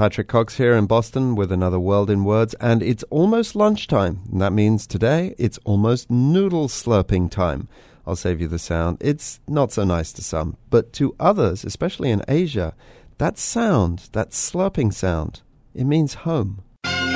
Patrick Cox here in Boston with another World in Words, and it's almost lunchtime. And that means today it's almost noodle slurping time. I'll save you the sound. It's not so nice to some, but to others, especially in Asia, that sound, that slurping sound, it means home.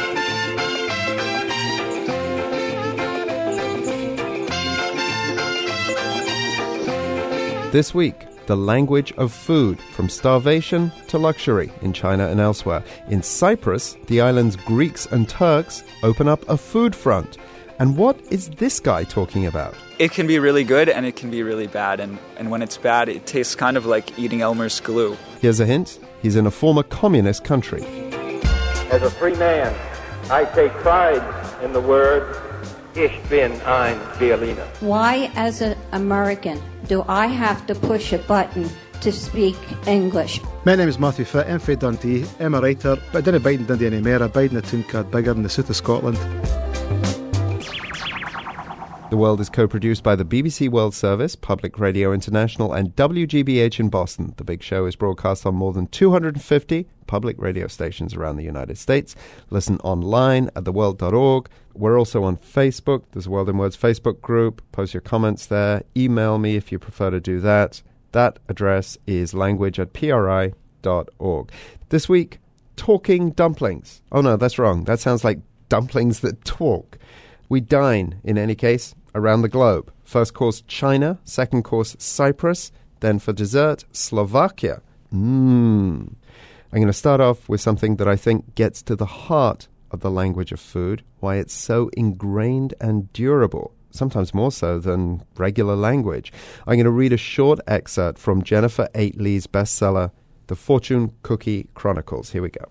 This week, the language of food, from starvation to luxury in China and elsewhere. In Cyprus, the island's Greeks and Turks open up a food front. And what is this guy talking about? It can be really good and it can be really bad. And when it's bad, it tastes kind of like eating Elmer's glue. Here's a hint. He's in a former communist country. As a free man, I take pride in the word Ich bin ein Berliner. Why, as an American, do I have to push a button to speak English? My name is Matthew Fitt. I'm from Dundee. I'm a writer, but I didn't bide in Dundee anymore. I bide in a town called Biggar in the south of Scotland. The World is co-produced by the BBC World Service, Public Radio International, and WGBH in Boston. The Big Show is broadcast on more than 250 public radio stations around the United States. Listen online at theworld.org. We're also on Facebook. There's a World in Words Facebook group. Post your comments there. Email me if you prefer to do that. That address is language@pri.org. This week, talking dumplings. Oh no, that's wrong. That sounds like dumplings that talk. We dine, in any case, around the globe. First course, China. Second course, Cyprus. Then for dessert, Slovakia. I'm going to start off with something that I think gets to the heart of the language of food, why it's so ingrained and durable, sometimes more so than regular language. I'm going to read a short excerpt from Jennifer Aitley's bestseller, The Fortune Cookie Chronicles. Here we go.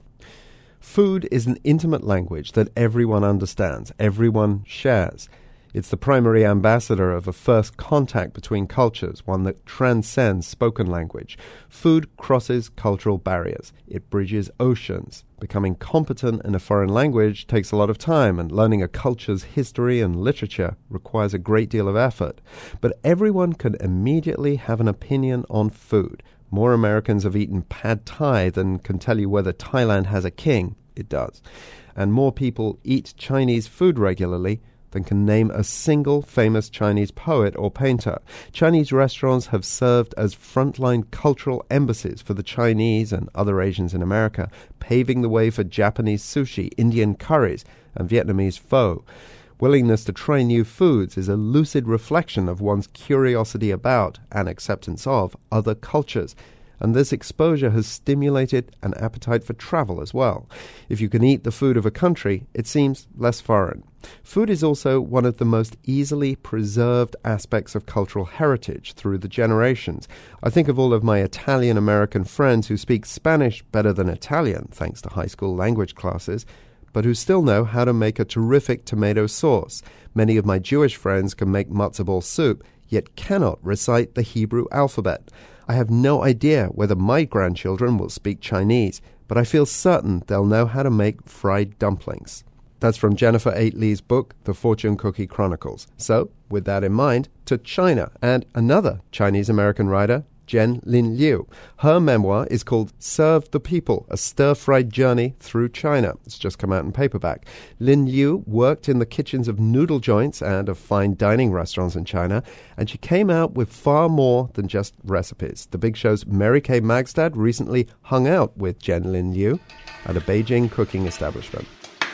Food is an intimate language that everyone understands, everyone shares. It's the primary ambassador of a first contact between cultures, one that transcends spoken language. Food crosses cultural barriers. It bridges oceans. Becoming competent in a foreign language takes a lot of time, and learning a culture's history and literature requires a great deal of effort. But everyone can immediately have an opinion on food. More Americans have eaten pad thai than can tell you whether Thailand has a king. It does. And more people eat Chinese food regularly than can name a single famous Chinese poet or painter. Chinese restaurants have served as frontline cultural embassies for the Chinese and other Asians in America, paving the way for Japanese sushi, Indian curries, and Vietnamese pho. Willingness to try new foods is a lucid reflection of one's curiosity about and acceptance of other cultures. And this exposure has stimulated an appetite for travel as well. If you can eat the food of a country, it seems less foreign. Food is also one of the most easily preserved aspects of cultural heritage through the generations. I think of all of my Italian-American friends who speak Spanish better than Italian, thanks to high school language classes, but who still know how to make a terrific tomato sauce. Many of my Jewish friends can make matzo ball soup, yet cannot recite the Hebrew alphabet. I have no idea whether my grandchildren will speak Chinese, but I feel certain they'll know how to make fried dumplings. That's from Jennifer Aitley's book, The Fortune Cookie Chronicles. So, with that in mind, to China and another Chinese-American writer, Jen Lin Liu. Her memoir is called Serve the People, a stir-fried journey through China. It's just come out in paperback. Lin Liu worked in the kitchens of noodle joints and of fine dining restaurants in China, and she came out with far more than just recipes. The Big Show's Mary Kay Magstad recently hung out with Jen Lin Liu at a Beijing cooking establishment.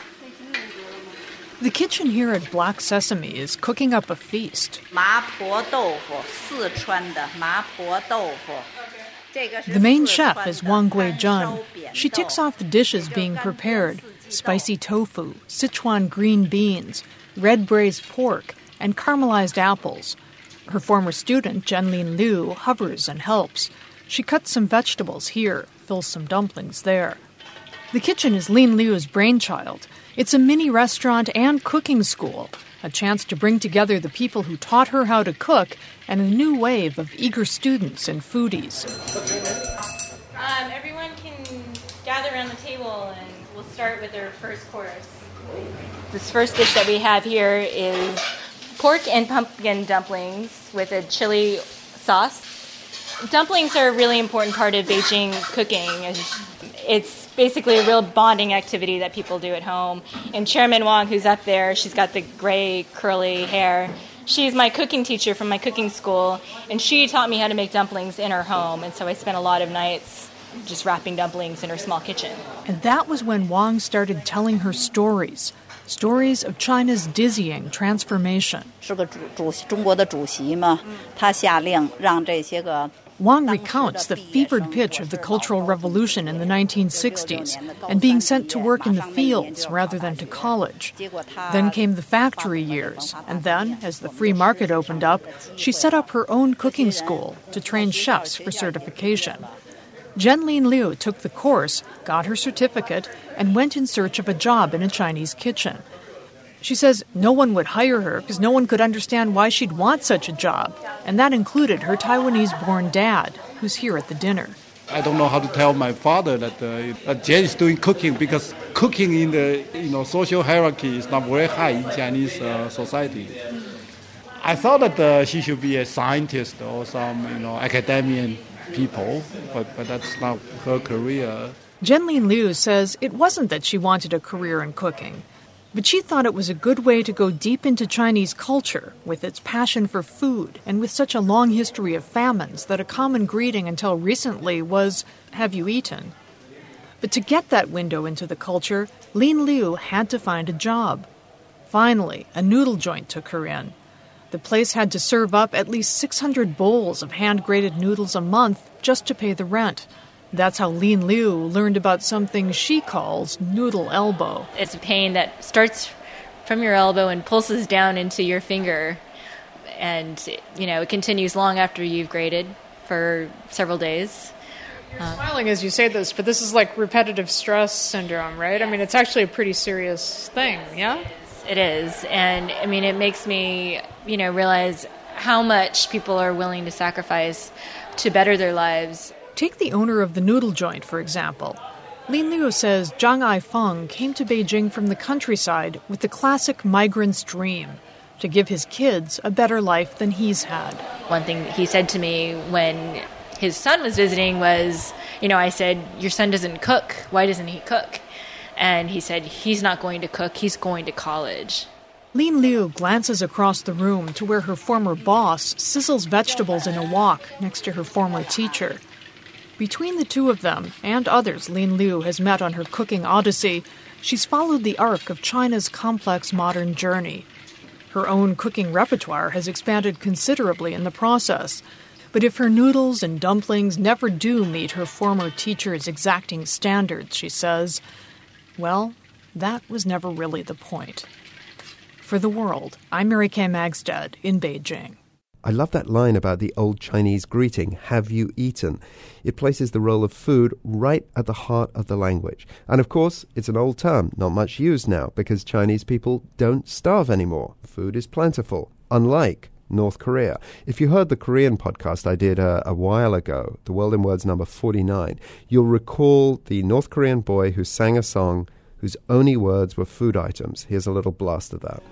The kitchen here at Black Sesame is cooking up a feast. The main chef is Wang Guizhen. She ticks off the dishes being prepared: spicy tofu, Sichuan green beans, red braised pork, and caramelized apples. Her former student, Jenlin Liu, hovers and helps. She cuts some vegetables here, fills some dumplings there. The kitchen is Lin Liu's brainchild. It's a mini restaurant and cooking school, a chance to bring together the people who taught her how to cook and a new wave of eager students and foodies. Everyone can gather around the table and we'll start with our first course. This first dish that we have here is pork and pumpkin dumplings with a chili sauce. Dumplings are a really important part of Beijing cooking. It's basically a real bonding activity that people do at home. And Chairman Wong, who's up there, she's got the gray, curly hair. She's my cooking teacher from my cooking school, and she taught me how to make dumplings in her home. And so I spent a lot of nights just wrapping dumplings in her small kitchen. And that was when Wong started telling her stories of China's dizzying transformation. Wang recounts the fevered pitch of the Cultural Revolution in the 1960s and being sent to work in the fields rather than to college. Then came the factory years, and then, as the free market opened up, she set up her own cooking school to train chefs for certification. Zhenlin Liu took the course, got her certificate, and went in search of a job in a Chinese kitchen. She says no one would hire her because no one could understand why she'd want such a job, and that included her Taiwanese-born dad, who's here at the dinner. I don't know how to tell my father that Jane is doing cooking, because cooking in the social hierarchy is not very high in Chinese society. I thought that she should be a scientist or some academian people, but that's not her career. Zhenlin Liu says it wasn't that she wanted a career in cooking, but she thought it was a good way to go deep into Chinese culture with its passion for food and with such a long history of famines that a common greeting until recently was, "Have you eaten?" But to get that window into the culture, Lin Liu had to find a job. Finally, a noodle joint took her in. The place had to serve up at least 600 bowls of hand-grated noodles a month just to pay the rent. That's how Lin Liu learned about something she calls noodle elbow. It's a pain that starts from your elbow and pulses down into your finger. And, it continues long after you've grated for several days. I'm smiling as you say this, but this is like repetitive stress syndrome, right? I mean, it's actually a pretty serious thing, yeah? It is. And, it makes me, realize how much people are willing to sacrifice to better their lives. Take the owner of the noodle joint, for example. Lin Liu says Zhang Aifeng came to Beijing from the countryside with the classic migrant's dream, to give his kids a better life than he's had. One thing he said to me when his son was visiting was, I said, "Your son doesn't cook. Why doesn't he cook?" And he said, "He's not going to cook. He's going to college." Lin Liu glances across the room to where her former boss sizzles vegetables in a wok next to her former teacher. Between the two of them, and others Lin Liu has met on her cooking odyssey, she's followed the arc of China's complex modern journey. Her own cooking repertoire has expanded considerably in the process. But if her noodles and dumplings never do meet her former teacher's exacting standards, she says, well, that was never really the point. For The World, I'm Mary Kay Magstad in Beijing. I love that line about the old Chinese greeting, "Have you eaten?" It places the role of food right at the heart of the language. And of course, it's an old term, not much used now, because Chinese people don't starve anymore. Food is plentiful, unlike North Korea. If you heard the Korean podcast I did a while ago, The World in Words number 49, you'll recall the North Korean boy who sang a song whose only words were food items. Here's a little blast of that.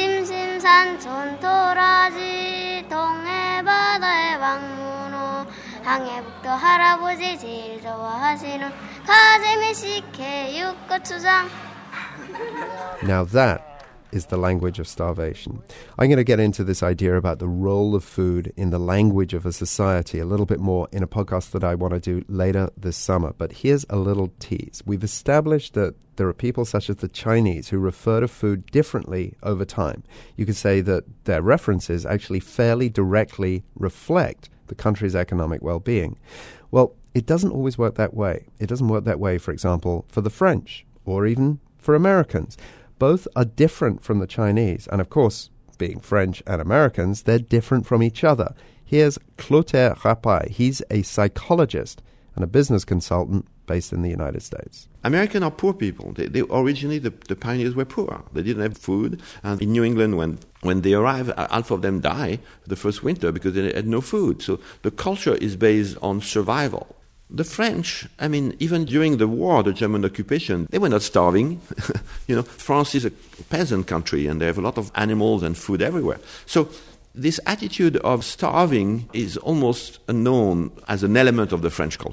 Now that is the language of starvation. I'm going to get into this idea about the role of food in the language of a society a little bit more in a podcast that I want to do later this summer. But here's a little tease. We've established that there are people such as the Chinese who refer to food differently over time. You could say that their references actually fairly directly reflect the country's economic well-being. Well, it doesn't always work that way. It doesn't work that way, for example, for the French or even for Americans. Both are different from the Chinese. And of course, being French and Americans, they're different from each other. Here's Clotaire Rapaille. He's a psychologist and a business consultant based in the United States. Americans are poor people. They originally, the pioneers were poor. They didn't have food. And in New England, when they arrived, half of them died the first winter because they had no food. So the culture is based on survival. The French, even during the war, the German occupation, they were not starving. France is a peasant country and they have a lot of animals and food everywhere. So this attitude of starving is almost known as an element of the French culture.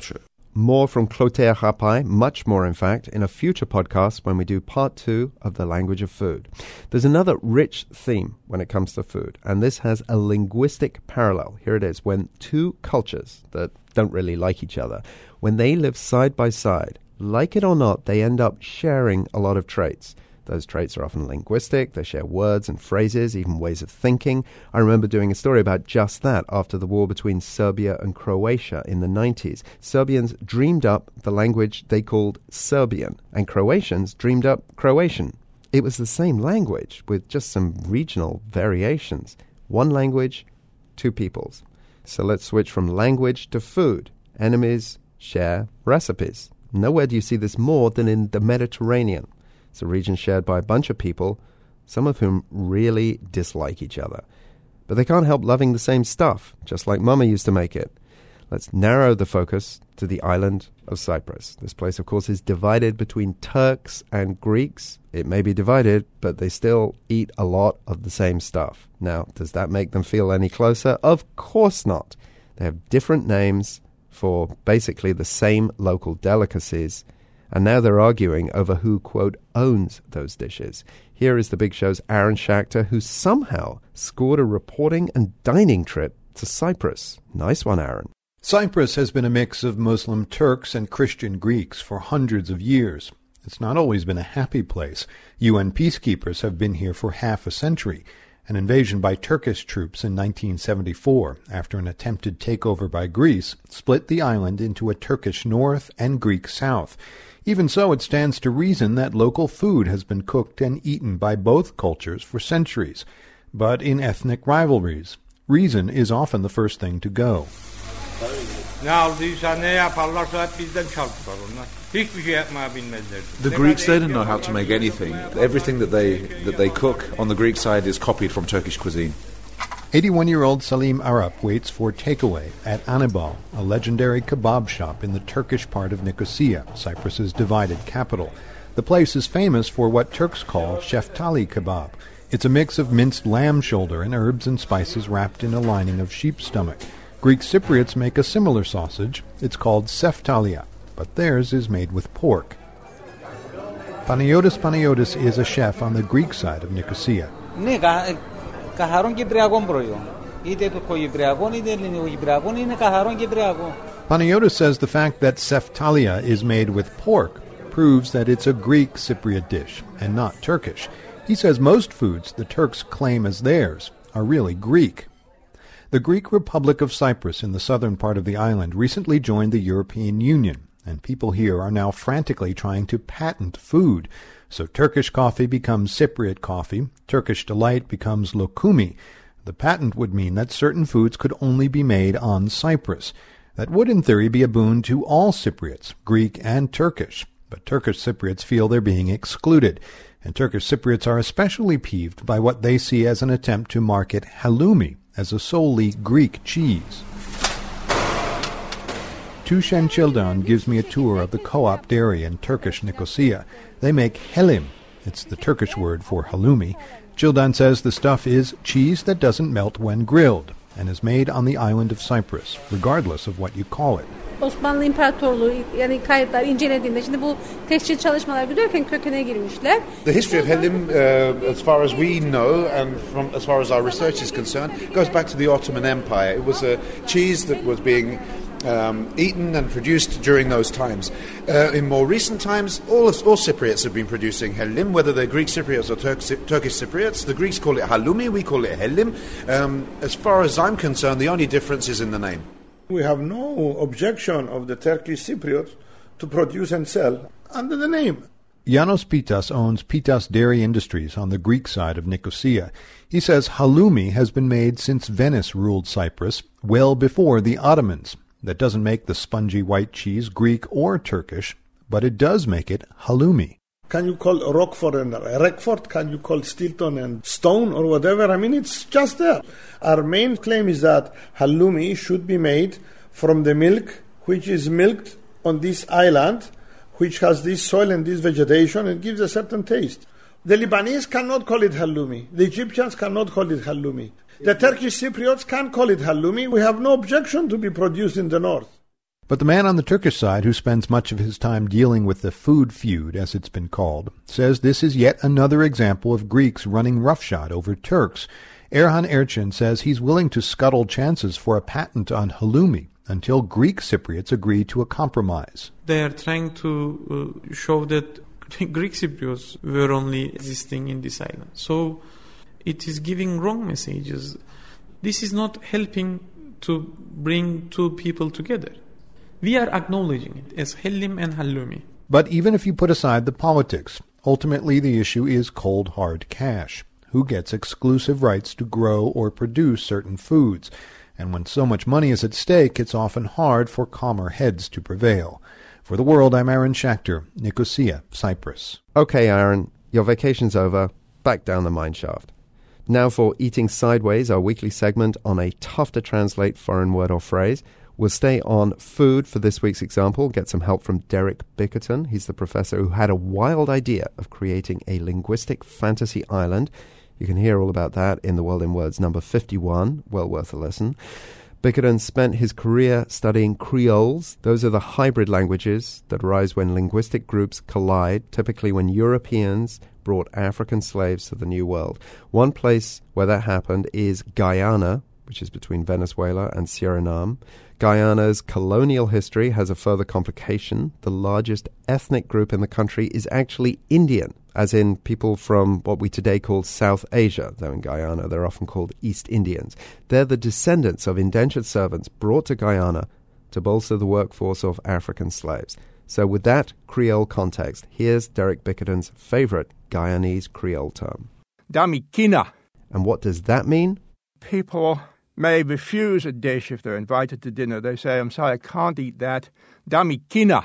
More from Clotaire Rapaille, much more in fact, in a future podcast when we do part 2 of The Language of Food. There's another rich theme when it comes to food, and this has a linguistic parallel. Here it is. When two cultures that don't really like each other, when they live side by side, like it or not, they end up sharing a lot of traits. Those traits are often linguistic. They share words and phrases, even ways of thinking. I remember doing a story about just that after the war between Serbia and Croatia in the 90s. Serbians dreamed up the language they called Serbian, and Croatians dreamed up Croatian. It was the same language with just some regional variations. One language, two peoples. So let's switch from language to food. Enemies share recipes. Nowhere do you see this more than in the Mediterranean. It's a region shared by a bunch of people, some of whom really dislike each other. But they can't help loving the same stuff, just like Mama used to make it. Let's narrow the focus to the island of Cyprus. This place, of course, is divided between Turks and Greeks. It may be divided, but they still eat a lot of the same stuff. Now, does that make them feel any closer? Of course not. They have different names for basically the same local delicacies. And now they're arguing over who, quote, owns those dishes. Here is the Big Show's Aaron Schachter, who somehow scored a reporting and dining trip to Cyprus. Nice one, Aaron. Cyprus has been a mix of Muslim Turks and Christian Greeks for hundreds of years. It's not always been a happy place. UN peacekeepers have been here for half a century. An invasion by Turkish troops in 1974, after an attempted takeover by Greece, split the island into a Turkish north and Greek south. Even so, it stands to reason that local food has been cooked and eaten by both cultures for centuries. But in ethnic rivalries, reason is often the first thing to go. The Greeks, they didn't know how to make anything. Everything that they cook on the Greek side is copied from Turkish cuisine. 81-year-old Salim Arap waits for takeaway at Anibal, a legendary kebab shop in the Turkish part of Nicosia, Cyprus's divided capital. The place is famous for what Turks call sheftali kebab. It's a mix of minced lamb shoulder and herbs and spices wrapped in a lining of sheep's stomach. Greek Cypriots make a similar sausage. It's called seftalia, but theirs is made with pork. Panagiotis is a chef on the Greek side of Nicosia. Panagiotis says the fact that seftalia is made with pork proves that it's a Greek Cypriot dish and not Turkish. He says most foods the Turks claim as theirs are really Greek. The Greek Republic of Cyprus in the southern part of the island recently joined the European Union, and people here are now frantically trying to patent food. So Turkish coffee becomes Cypriot coffee, Turkish delight becomes lokumi. The patent would mean that certain foods could only be made on Cyprus. That would in theory be a boon to all Cypriots, Greek and Turkish. But Turkish Cypriots feel they're being excluded, and Turkish Cypriots are especially peeved by what they see as an attempt to market halloumi as a solely Greek cheese. Tushen Childan gives me a tour of the co-op dairy in Turkish Nicosia. They make helim. It's the Turkish word for halloumi. Childan says the stuff is cheese that doesn't melt when grilled and is made on the island of Cyprus, regardless of what you call it. Osmanlı İmparatorluğu yani kayıtlar incelediğinde şimdi bu tescil çalışmalar gidiyorken kökene girmişler. The history of helim, as far as we know and from as far as our research is concerned, goes back to the Ottoman Empire. It was a cheese that was being eaten and produced during those times. In more recent times, all Cypriots have been producing helim, whether they're Greek Cypriots or Turkish Cypriots. The Greeks call it halloumi, we call it helim. As far as I'm concerned, the only difference is in the name. We have no objection of the Turkish Cypriots to produce and sell under the name. Janos Pitas owns Pitas Dairy Industries on the Greek side of Nicosia. He says halloumi has been made since Venice ruled Cyprus, well before the Ottomans. That doesn't make the spongy white cheese Greek or Turkish, but it does make it halloumi. Can you call Roquefort and Roquefort? Can you call Stilton and Stone or whatever? I mean, it's just there. Our main claim is that halloumi should be made from the milk which is milked on this island, which has this soil and this vegetation. It gives a certain taste. The Lebanese cannot call it halloumi. The Egyptians cannot call it halloumi. The Turkish Cypriots can call it halloumi. We have no objection to be produced in the north. But the man on the Turkish side, who spends much of his time dealing with the food feud, as it's been called, says this is yet another example of Greeks running roughshod over Turks. Erhan Erçin says he's willing to scuttle chances for a patent on halloumi until Greek Cypriots agree to a compromise. They are trying to show that Greek Cypriots were only existing in this island. So it is giving wrong messages. This is not helping to bring two people together. We are acknowledging it as Hellim and Halloumi. But even if you put aside the politics, ultimately the issue is cold hard cash. Who gets exclusive rights to grow or produce certain foods? And when so much money is at stake, it's often hard for calmer heads to prevail. For The World, I'm Aaron Schachter, Nicosia, Cyprus. Okay, Aaron, your vacation's over. Back down the mineshaft. Now for Eating Sideways, our weekly segment on a tough-to-translate foreign word or phrase. We'll stay on food for this week's example, get some help from Derek Bickerton. He's the professor who had a wild idea of creating a linguistic fantasy island. You can hear all about that in The World in Words number 51, well worth a listen. Bickerton spent his career studying Creoles. Those are the hybrid languages that arise when linguistic groups collide, typically when Europeans brought African slaves to the New World. One place where that happened is Guyana, which is between Venezuela and Suriname. Guyana's colonial history has a further complication. The largest ethnic group in the country is actually Indian, as in people from what we today call South Asia, though in Guyana they're often called East Indians. They're the descendants of indentured servants brought to Guyana to bolster the workforce of African slaves. So with that Creole context, here's Derek Bickerton's favorite Guyanese Creole term. Damikina. And what does that mean? People may refuse a dish if they're invited to dinner. They say, I'm sorry, I can't eat that. Damikina.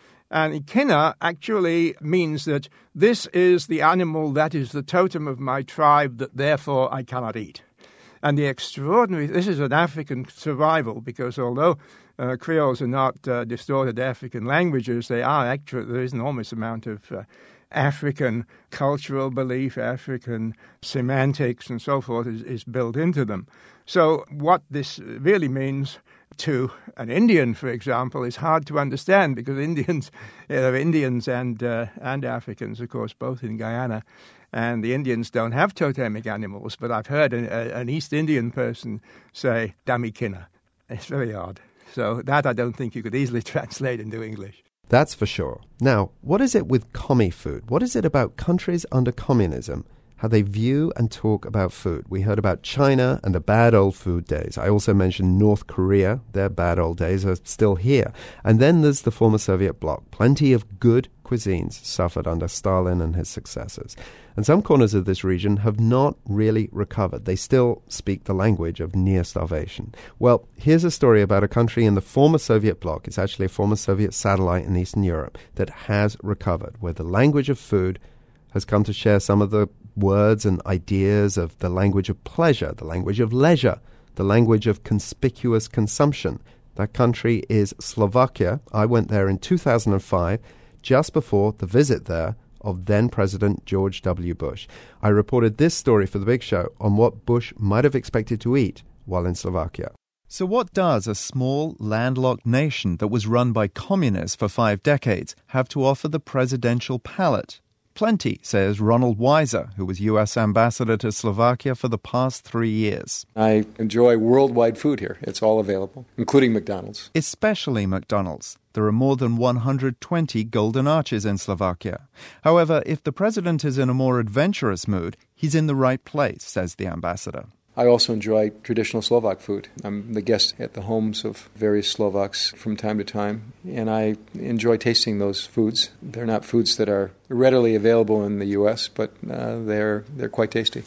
And kina actually means that this is the animal that is the totem of my tribe that therefore I cannot eat. And the extraordinary, this is an African survival, because although Creoles are not distorted African languages, they are actually, there is an enormous amount of African cultural belief, African semantics and so forth is built into them. So what this really means to an Indian, for example, is hard to understand, because Indians, there are Indians and Africans, of course, both in Guyana, and the Indians don't have totemic animals, but I've heard an East Indian person say damikina. It's very odd. So that I don't think you could easily translate into English. That's for sure. Now, what is it with commie food? What is it about countries under communism, how they view and talk about food? We heard about China and the bad old food days. I also mentioned North Korea. Their bad old days are still here. And then there's the former Soviet bloc. Plenty of good cuisines suffered under Stalin and his successors. And some corners of this region have not really recovered. They still speak the language of near starvation. Well, here's a story about a country in the former Soviet bloc. It's actually a former Soviet satellite in Eastern Europe that has recovered, where the language of food has come to share some of the words and ideas of the language of pleasure, the language of leisure, the language of conspicuous consumption. That country is Slovakia. I went there in 2005, just before the visit there of then-President George W. Bush. I reported this story for The Big Show on what Bush might have expected to eat while in Slovakia. So what does a small, landlocked nation that was run by communists for 5 decades have to offer the presidential palate? Plenty, says Ronald Weiser, who was U.S. ambassador to Slovakia for the past 3 years. I enjoy worldwide food here. It's all available, including McDonald's. Especially McDonald's. There are more than 120 golden arches in Slovakia. However, if the president is in a more adventurous mood, he's in the right place, says the ambassador. I also enjoy traditional Slovak food. I'm the guest at the homes of various Slovaks from time to time, and I enjoy tasting those foods. They're not foods that are readily available in the U.S., but they're quite tasty.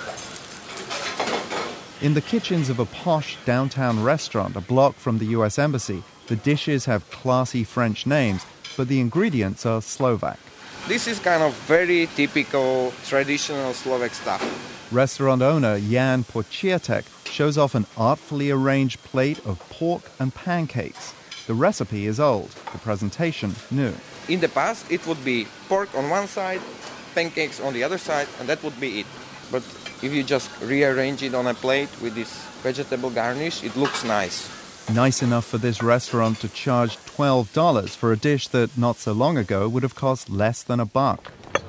In the kitchens of a posh downtown restaurant a block from the U.S. Embassy, the dishes have classy French names, but the ingredients are Slovak. This is kind of very typical traditional Slovak stuff. Restaurant owner Jan Pocietek shows off an artfully arranged plate of pork and pancakes. The recipe is old, the presentation new. In the past, it would be pork on one side, pancakes on the other side, and that would be it. But if you just rearrange it on a plate with this vegetable garnish, it looks nice. Nice enough for this restaurant to charge $12 for a dish that not so long ago would have cost less than $1.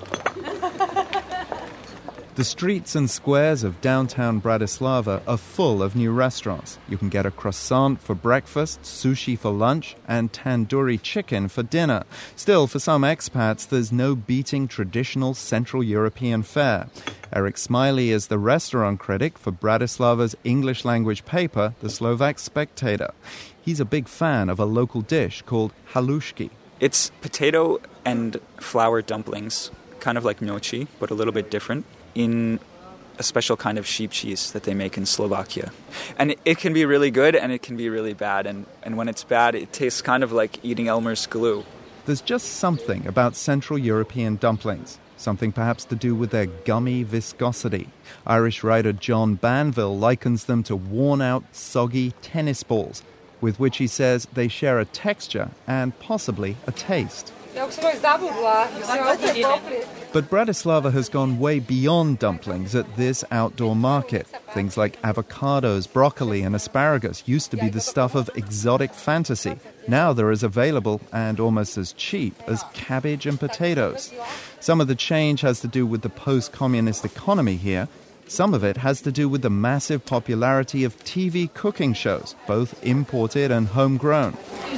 The streets and squares of downtown Bratislava are full of new restaurants. You can get a croissant for breakfast, sushi for lunch, and tandoori chicken for dinner. Still, for some expats, there's no beating traditional Central European fare. Eric Smiley is the restaurant critic for Bratislava's English-language paper, the Slovak Spectator. He's a big fan of a local dish called halušky. It's potato and flour dumplings, kind of like gnocchi, but a little bit different, in a special kind of sheep cheese that they make in Slovakia. And it can be really good and it can be really bad. And when it's bad, it tastes kind of like eating Elmer's glue. There's just something about Central European dumplings, something perhaps to do with their gummy viscosity. Irish writer John Banville likens them to worn-out, soggy tennis balls, with which he says they share a texture and possibly a taste. But Bratislava has gone way beyond dumplings at this outdoor market. Things like avocados, broccoli and asparagus used to be the stuff of exotic fantasy. Now they're as available and almost as cheap as cabbage and potatoes. Some of the change has to do with the post-communist economy here. Some of it has to do with the massive popularity of TV cooking shows, both imported and homegrown.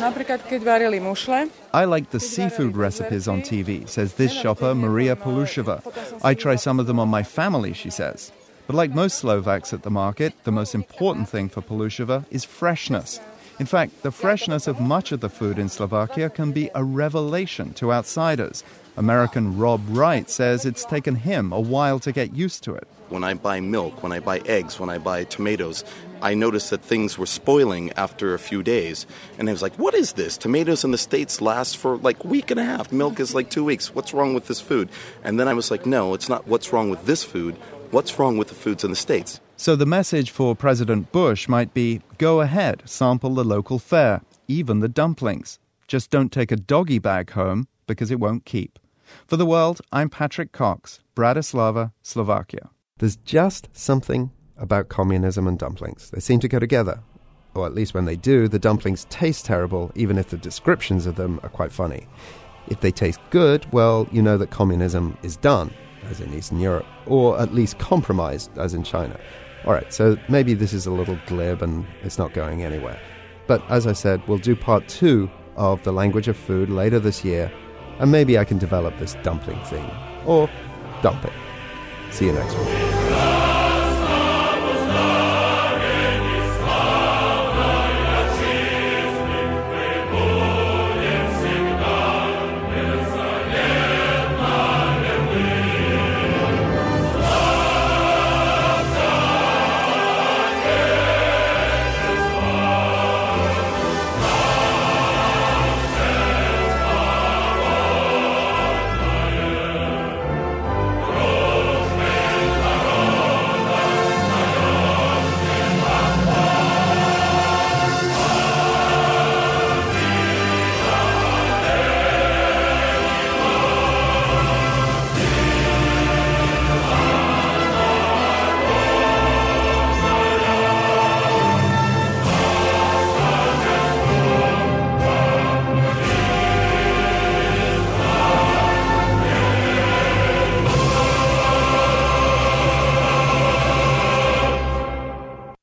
I like the seafood recipes on TV, says this shopper, Maria Polusheva. I try some of them on my family, she says. But like most Slovaks at the market, the most important thing for Polusheva is freshness. In fact, the freshness of much of the food in Slovakia can be a revelation to outsiders. American Rob Wright says it's taken him a while to get used to it. When I buy milk, when I buy eggs, when I buy tomatoes, I noticed that things were spoiling after a few days. And I was like, what is this? Tomatoes in the States last for like a week and a half. Milk is like 2 weeks. What's wrong with this food? And then I was like, no, it's not what's wrong with this food. What's wrong with the foods in the States? So the message for President Bush might be, go ahead, sample the local fare, even the dumplings. Just don't take a doggy bag home because it won't keep. For The World, I'm Patrick Cox, Bratislava, Slovakia. There's just something about communism and dumplings. They seem to go together. Or at least when they do, the dumplings taste terrible, even if the descriptions of them are quite funny. If they taste good, well, you know that communism is done, as in Eastern Europe, or at least compromised, as in China. All right, so maybe this is a little glib and it's not going anywhere. But as I said, we'll do part 2 of The Language of Food later this year, and maybe I can develop this dumpling thing. Or dump it. See you next week.